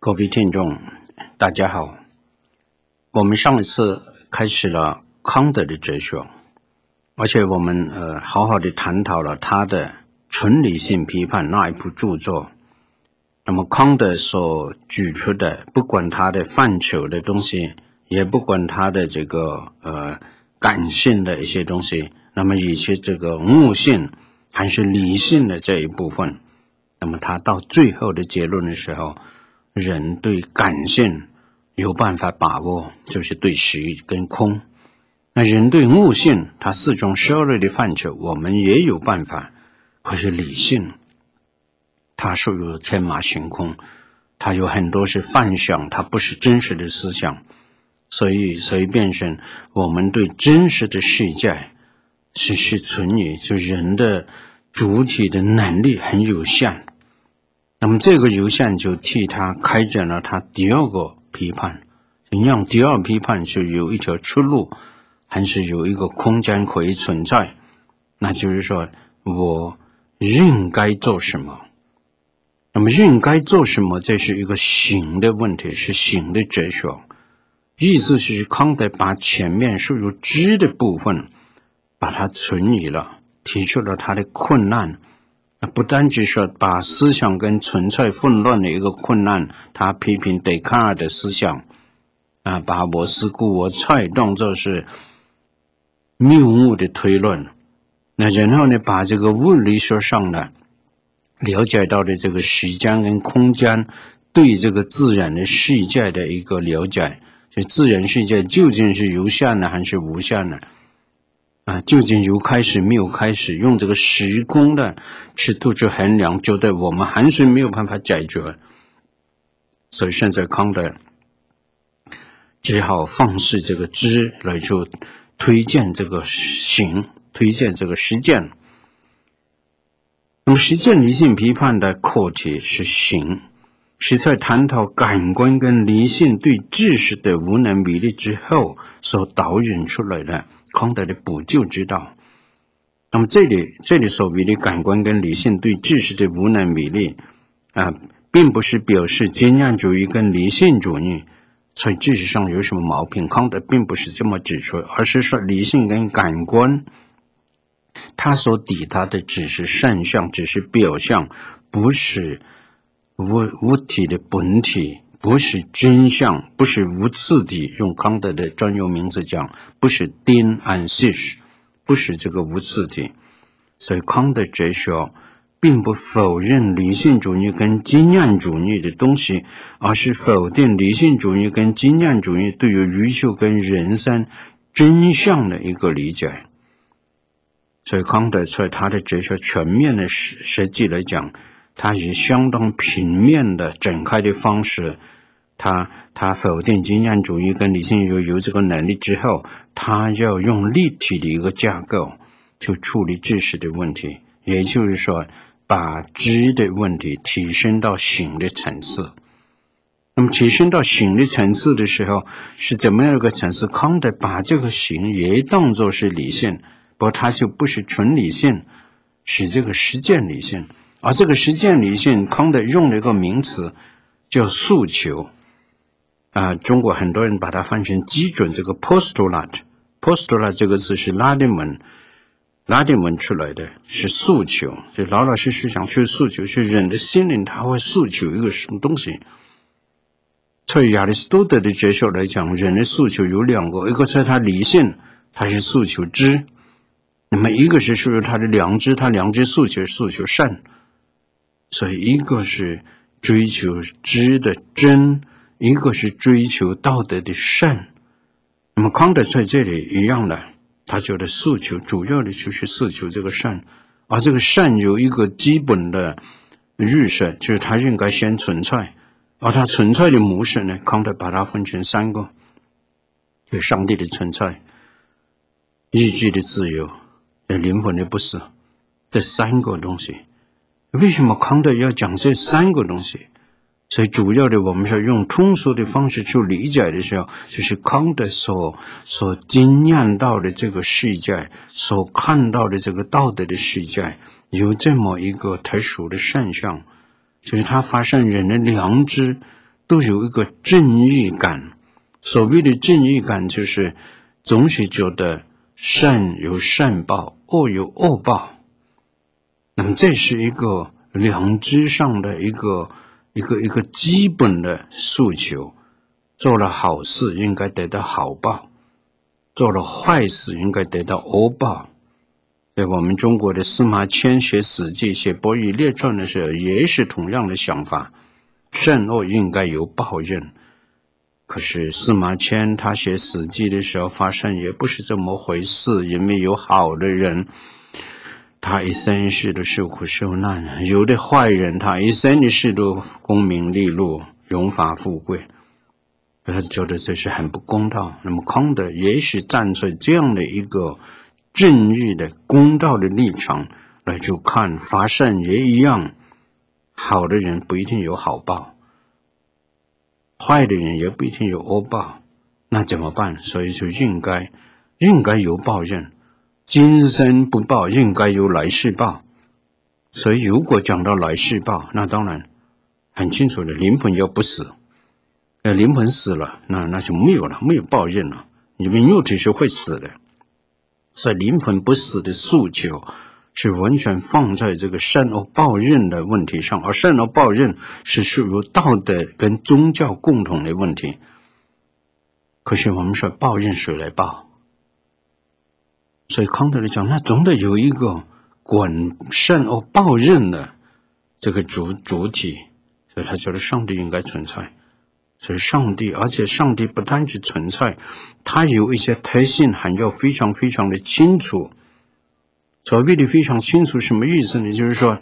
各位听众大家好，我们上一次开始了康德的哲学，而且我们好好的探讨了他的纯理性批判那一部著作。那么康德所举出的，不管他的范畴的东西，也不管他的这个感性的一些东西，那么以及这个悟性还是理性的这一部分，那么他到最后的结论的时候，人对感性有办法把握，就是对实跟空。那人对悟性，他四种12类的范畴，我们也有办法。可是理性，它属于天马行空，它有很多是幻想，它不是真实的思想。所以变成我们对真实的世界是存疑，就人的主体的能力很有限。那么这个有限就替他开展了他第二个批判，怎样第二批判是有一条出路，还是有一个空间可以存在，那就是说我应该做什么。那么应该做什么，这是一个行的问题，是行的哲学。意思是康德把前面属于知的部分把它存疑了，提出了他的困难。不单只说把思想跟存在混乱的一个困难，他批评笛卡尔的思想把我思故我在当作是谬误的推论。那然后呢，把这个物理学上的了解到的这个时间跟空间对这个自然的世界的一个了解，就自然世界究竟是有限的还是无限的究竟有开始没有开始，用这个时空的尺度去衡量，觉得我们还是没有办法解决。所以现在康德只好放弃这个知来就推荐这个行，推荐这个实践。那么实践理性批判的课题是行，是在探讨感官跟理性对知识的无能为力之后所导引出来的康德的补救之道。那么这里所谓的感官跟理性对知识的无能为力并不是表示经验主义跟理性主义在知识上有什么毛病，康德并不是这么指出，而是说理性跟感官它所抵达的只是现象，只是表象，不是物体的本体，不是真相，不是无次体，用康德的专有名词讲，不是定and sich，不是这个无次体。所以康德哲学并不否认理性主义跟经验主义的东西，而是否定理性主义跟经验主义对于宇宙跟人生真相的一个理解。所以康德在他的哲学全面的实际来讲，他以相当平面的展开的方式，他否定经验主义跟理性主义有这个能力之后，他要用立体的一个架构去处理知识的问题，也就是说把知的问题提升到行的层次。那么提升到行的层次的时候，是怎么样一个层次？康德把这个行也当作是理性，不过它就不是纯理性，是这个实践理性。而这个实践理性，康德用了一个名词叫诉求中国很多人把它翻成基准，这个 postulate 这个字是拉丁文出来的，是诉求，就老老实实想去诉求，是人的心灵它会诉求一个什么东西。从亚里士多德的哲学来讲，人的诉求有两个，一个是他理性，他是诉求知，那么一个是属于他的良知，他良知诉求善。所以一个是追求知的真，一个是追求道德的善。那么康德在这里一样的，他觉得诉求主要的就是诉求这个善，而这个善有一个基本的预设，就是它应该先存在，而它存在的模式呢，康德把它分成3个，就上帝的存在、意志的自由、灵魂的不死，这3个东西。为什么康德要讲这3个东西？所以主要的我们是用通俗的方式去理解的时候，就是康德所经验到的这个世界，所看到的这个道德的世界，有这么一个特殊的现象，就是它发生人的良知都有一个正义感。所谓的正义感，就是总是觉得善有善报，恶有恶报。那么这是一个良知上的一个基本的诉求。做了好事应该得到好报，做了坏事应该得到恶报。在我们中国的司马迁写史记、写伯夷列传的时候，也是同样的想法，善恶应该有报应。可是司马迁他写史记的时候，发现也不是这么回事，因为有好的人他一生一世都受苦受难，有的坏人他一生一世都功名利禄、荣华富贵，他觉得这是很不公道。那么康德也是站在这样的一个正义的公道的立场来去看，发善也一样，好的人不一定有好报，坏的人也不一定有恶报，那怎么办？所以就应该有报应，今生不报应该有来世报。所以如果讲到来世报，那当然很清楚的，灵魂要不死，灵魂死了，那就没有了，没有报应了，因为肉体是会死的。所以灵魂不死的诉求是完全放在这个善恶报应的问题上，而善恶报应是属于道德跟宗教共同的问题。可是我们说报应谁来报？所以康德来讲，那总得有一个管善恶报应的这个主体，所以他觉得上帝应该存在。所以上帝，而且上帝不单只存在，他有一些特性还要非常非常的清楚。所谓的非常清楚什么意思呢？就是说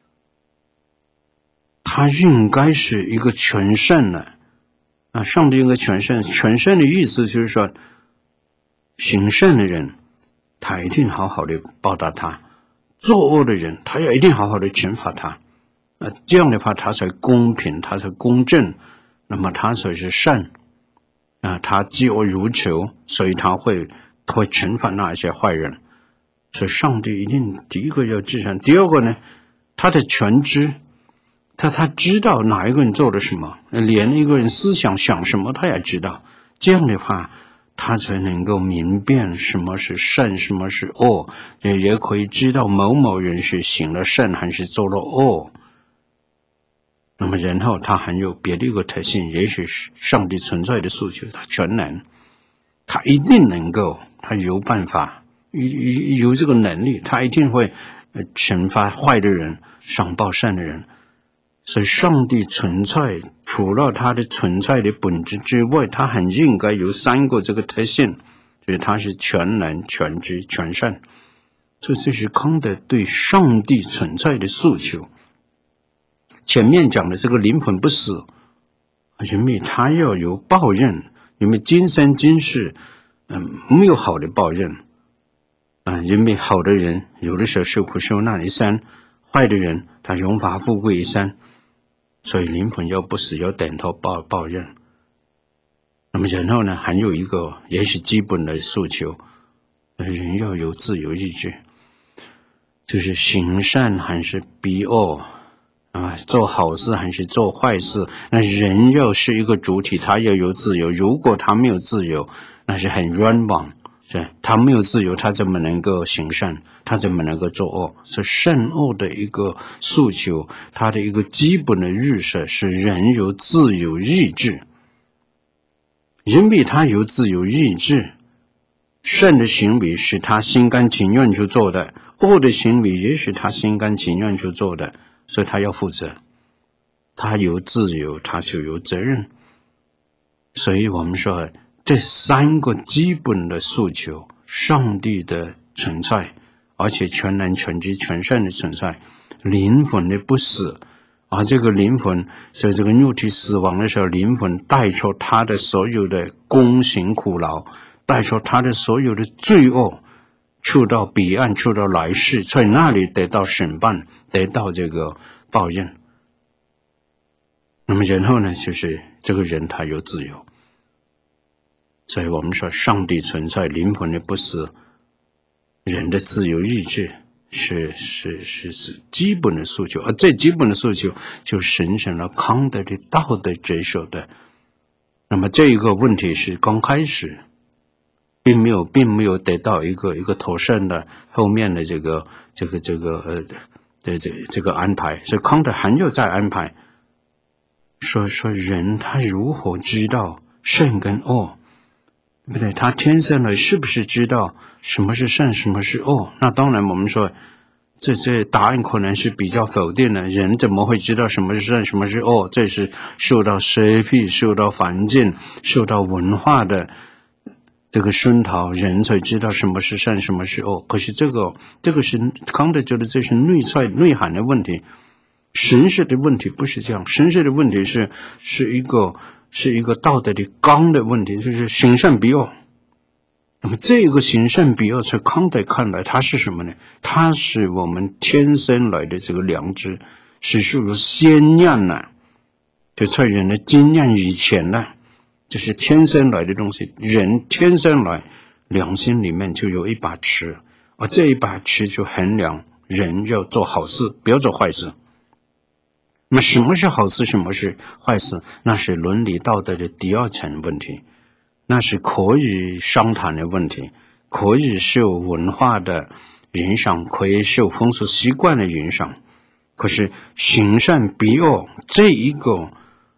他应该是一个全善的上帝应该全善。全善的意思就是说，行善的人他一定好好的报答他，作恶的人他也一定好好的惩罚他。这样的话他才公平，他才公正，那么他才是善他嫉恶如仇，所以他会惩罚那一些坏人。所以上帝一定第一个要至善。第二个呢，他的全知，他知道哪一个人做了什么，连一个人思想想什么他也知道。这样的话他才能够明辨什么是善，什么是恶，也可以知道某某人是行了善还是做了恶。那么然后他还有别的一个特性，也许是上帝存在的诉求，他全能，他一定能够，他有办法，有这个能力，他一定会惩罚坏的人，赏报善的人。所以上帝存在，除了他的存在的本质之外，他很应该有三个这个特性，就是他是全能、全知、全善。这就是康德对上帝存在的诉求。前面讲的这个灵魂不死，因为他要有报应，因为今生今世没有好的报应因为好的人有的时候受苦受难一生，坏的人他荣华富贵一生，所以灵魂要不死，要等到报应。那么然后呢，还有一个也是基本的诉求，人要有自由意志，就是行善还是避恶做好事还是做坏事，那人要是一个主体，他要有自由。如果他没有自由，那是很冤枉，是他没有自由，他怎么能够行善？他怎么能够做恶？是善恶的一个诉求，他的一个基本的预设是人有自由意志。因为他有自由意志，善的行为是他心甘情愿去做的，恶的行为也是他心甘情愿去做的，所以他要负责。他有自由，他就有责任。所以我们说这三个基本的诉求，上帝的存在，而且全能、全知、全善的存在，灵魂的不死，而这个灵魂在这个肉体死亡的时候，灵魂带出他的所有的功行苦劳，带出他的所有的罪恶，去到彼岸，去到来世，在那里得到审判，得到这个报应。那么然后呢，就是这个人他有自由。所以我们说上帝存在，灵魂的不死，人的自由意志， 是基本的诉求，而最基本的诉求就形成了康德的道德哲学的。那么这一个问题是刚开始并没有得到一个妥善的后面的这个安排，所以康德还要再安排，说人他如何知道善跟恶，对不对？他天生来是不是知道什么是善，什么是恶？那当然我们说这答案可能是比较否定的，人怎么会知道什么是善，什么是恶？这是受到社会、受到环境、受到文化的这个熏陶，人才知道什么是善，什么是恶。可是这个是康德觉得这是内涵的问题，神学的问题不是这样，神学的问题是一个道德的纲的问题，就是行善比恶。那么这个行善比恶在康德看来它是什么呢？它是我们天生来的这个良知，是属于先验的，就在人的经验以前呢，就是天生来的东西。人天生来良心里面就有一把尺，而这一把尺就衡量人要做好事不要做坏事。那么什么是好事，什么是坏事，那是伦理道德的第二层问题，那是可以商谈的问题，可以受文化的影响，可以受风俗习惯的影响。可是行善比恶这一个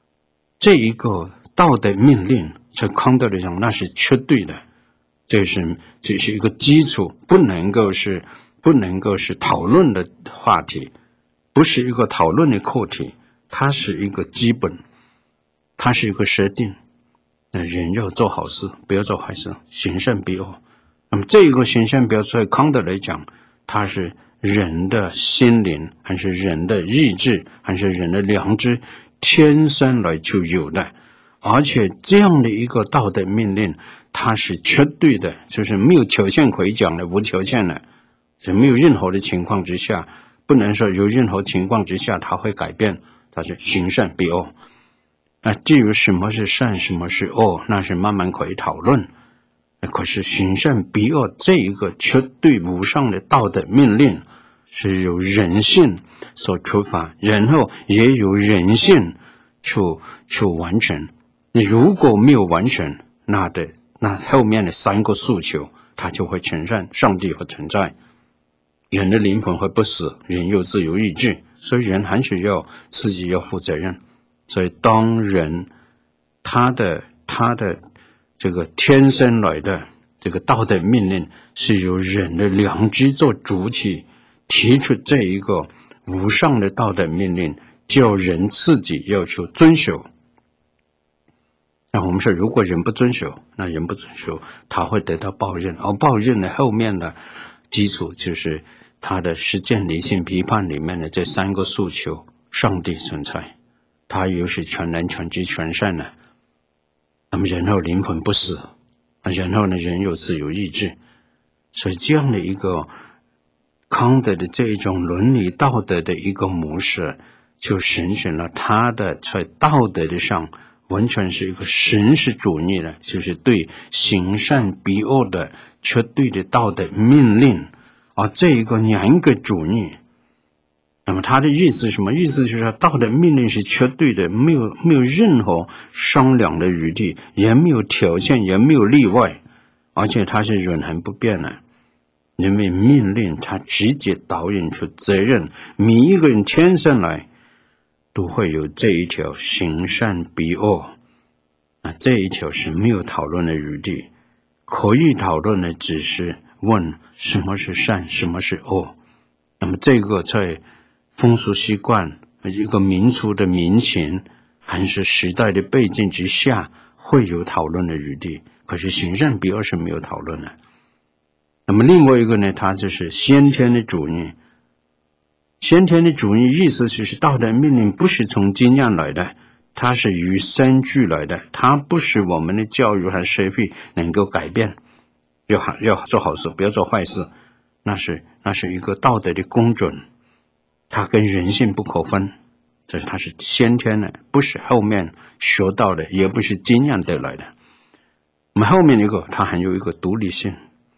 道德命令，在康德来讲那是绝对的，这是一个基础，不能够是讨论的话题，不是一个讨论的课题，它是一个基本，它是一个设定。人要做好事不要做坏事，行善比恶。那么这个行善比恶在康德来讲，它是人的心灵，还是人的意志，还是人的良知天生来就有的。而且这样的一个道德命令它是绝对的，就是没有条件可以讲的，无条件的，是没有任何的情况之下，不能说有任何情况之下它会改变，它是行善比恶。那至于什么是善，什么是恶，那是慢慢可以讨论。可是行善比恶这一个绝对无上的道德命令，是由人性所出发，然后也由人性去完成。你如果没有完成，那后面的三个诉求，它就会承认上帝会存在，人的灵魂会不死，人有自由意志，所以人还是要自己要负责任。所以当人他的这个天生来的这个道德命令是由人的良知做主体提出，这一个无上的道德命令叫人自己要去遵守。那我们说如果人不遵守，那人不遵守他会得到报应，而报应的后面的基础就是他的实践理性批判里面的这三个诉求，上帝存在，他又是全能全知全善的，那么然后灵魂不死，然后呢人有自由意志。所以这样的一个康德的这一种伦理道德的一个模式，就形成了他的在道德的上完全是一个形式主义的，就是对行善比恶的绝对的道德命令。而这一个严格主义，那么他的意思是什么？意思就是道德命令是绝对的，没有任何商量的余地，也没有条件，也没有例外，而且它是永恒不变的。因为命令它直接导引出责任，每一个人天生来都会有这一条行善比恶，这一条是没有讨论的余地，可以讨论的只是问什么是善，什么是恶。那么这个在风俗习惯，一个民族的民情，还是时代的背景之下会有讨论的余地，可是行善比恶是没有讨论的。那么另外一个呢，它就是先天的主义。先天的主义意思就是道德命令不是从经验来的，它是与生俱来的，它不是我们的教育和社会能够改变。要做好事不要做坏事，那是一个道德的公准，它跟人性不可分，它是先天的，不是后面学到的，也不是经验得来的。我们后面一个它还有一个独立性，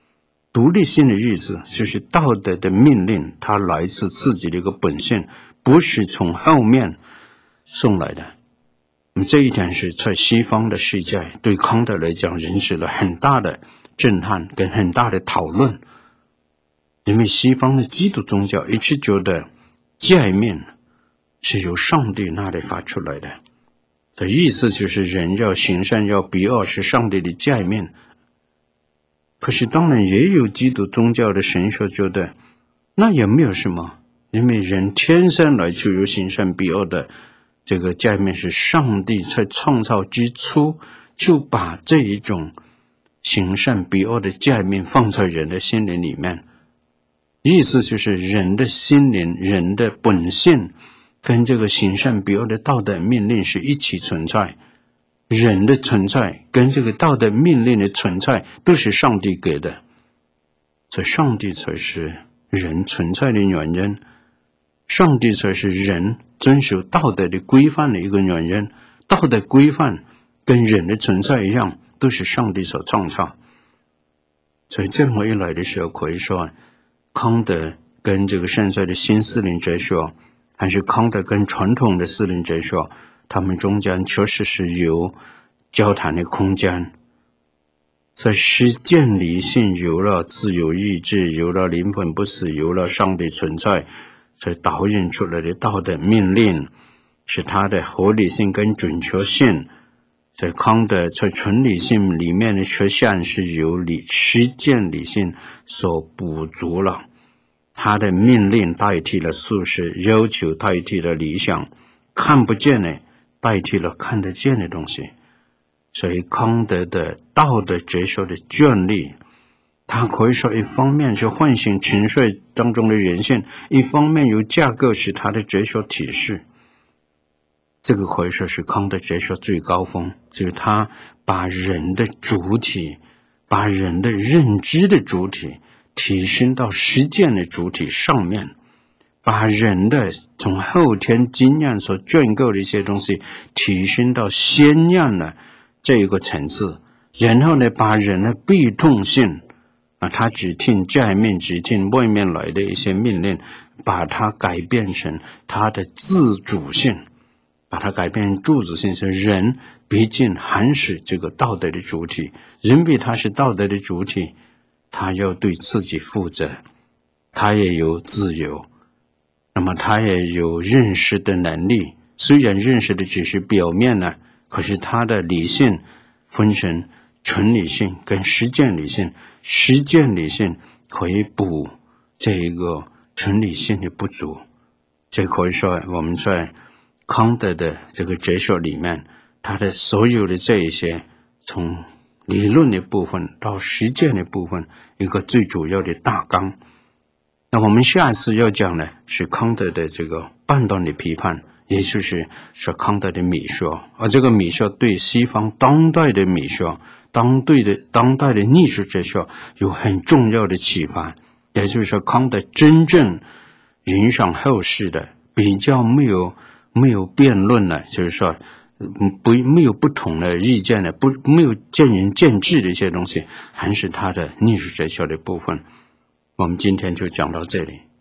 独立性的意思就是道德的命令，它来自自己的一个本性，不是从后面送来的。这一点是在西方的世界对康德来讲引起了很大的震撼跟很大的讨论，因为西方的基督宗教一直觉得诫命是由上帝那里发出来的，的意思就是人要行善要避恶是上帝的诫命。可是当然也有基督宗教的神学觉得那也没有什么，因为人天生来就有行善避恶的这个诫命，是上帝在创造之初就把这一种行善避恶的诫命放在人的心灵里面，意思就是人的心灵人的本性跟这个行善避恶的道德命令是一起存在，人的存在跟这个道德命令的存在都是上帝给的，所以上帝才是人存在的原因，上帝才是人遵守道德的规范的一个原因，道德规范跟人的存在一样，都是上帝所创造。所以这么一来的时候，可以说康德跟这个现在的新四灵哲学，还是康德跟传统的四灵哲学，他们中间确实是有交谈的空间。在实践理性有了自由意志，有了灵魂不死，有了上帝存在，所以导引出来的道德命令是它的合理性跟准确性。所以康德在纯理性里面的缺陷是由实践理性所补足了，他的命令代替了术士，要求代替了理想，看不见的代替了看得见的东西。所以康德的道德哲学的建立，它可以说一方面是唤醒情绪当中的人性，一方面有架构是他的哲学体系。这个可以说是康德哲学最高峰，就是他把人的主体，把人的认知的主体提升到实践的主体上面，把人的从后天经验所建构的一些东西提升到先验的这一个层次，然后呢，把人的被动性他只听诫命，只听外面来的一些命令，把它改变成他的自主性，把它改变成自主性，是人毕竟还是这个道德的主体，人比他是道德的主体，他要对自己负责，他也有自由，那么他也有认识的能力，虽然认识的只是表面呢，可是他的理性分成纯理性跟实践理性，实践理性可以补这一个纯理性的不足。这可以说我们在康德的这个哲学里面，他的所有的这一些从理论的部分到实践的部分，一个最主要的大纲。那我们下一次要讲的是康德的这个判断的批判，也就是说康德的美学，而这个美学对西方当代的美学，当代的历史哲学有很重要的启发。也就是说康德真正影响后世的，比较没有辩论了，就是说没有不同的意见的，没有见仁见智的一些东西，还是他的历史哲学的部分。我们今天就讲到这里。